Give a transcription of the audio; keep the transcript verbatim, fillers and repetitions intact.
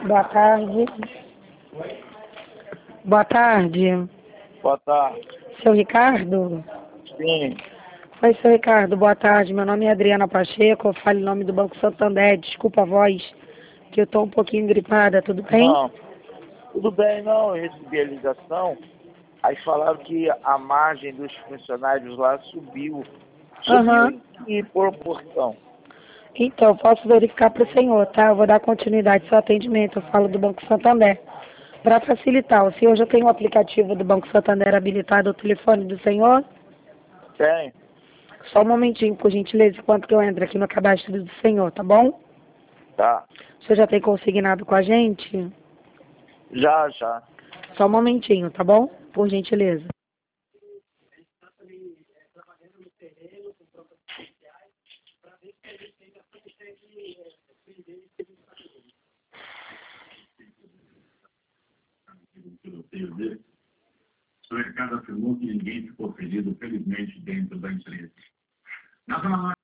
Boa tarde. Boa tarde. Boa tarde. Seu Ricardo? Sim. Oi, seu Ricardo, boa tarde. Meu nome é Adriana Pacheco, eu falo em nome do Banco Santander. Desculpa a voz, que eu estou um pouquinho gripada, tudo bem? Não, tudo bem, não. Eu recebi a ligação, aí falaram que a margem dos funcionários lá subiu. Subiu Aham. em que proporção? Então, posso verificar para o senhor, tá? Eu vou dar continuidade ao seu atendimento. Eu falo do Banco Santander. Para facilitar, o senhor já tem o aplicativo do Banco Santander habilitado ao telefone do senhor? Tem? Só um momentinho, por gentileza, enquanto que eu entro aqui no cadastro do senhor, tá bom? Tá. O senhor já tem consignado com a gente? Já, já. Só um momentinho, tá bom? Por gentileza. O Ricardo afirmou que ninguém ficou ferido, felizmente, dentro da empresa.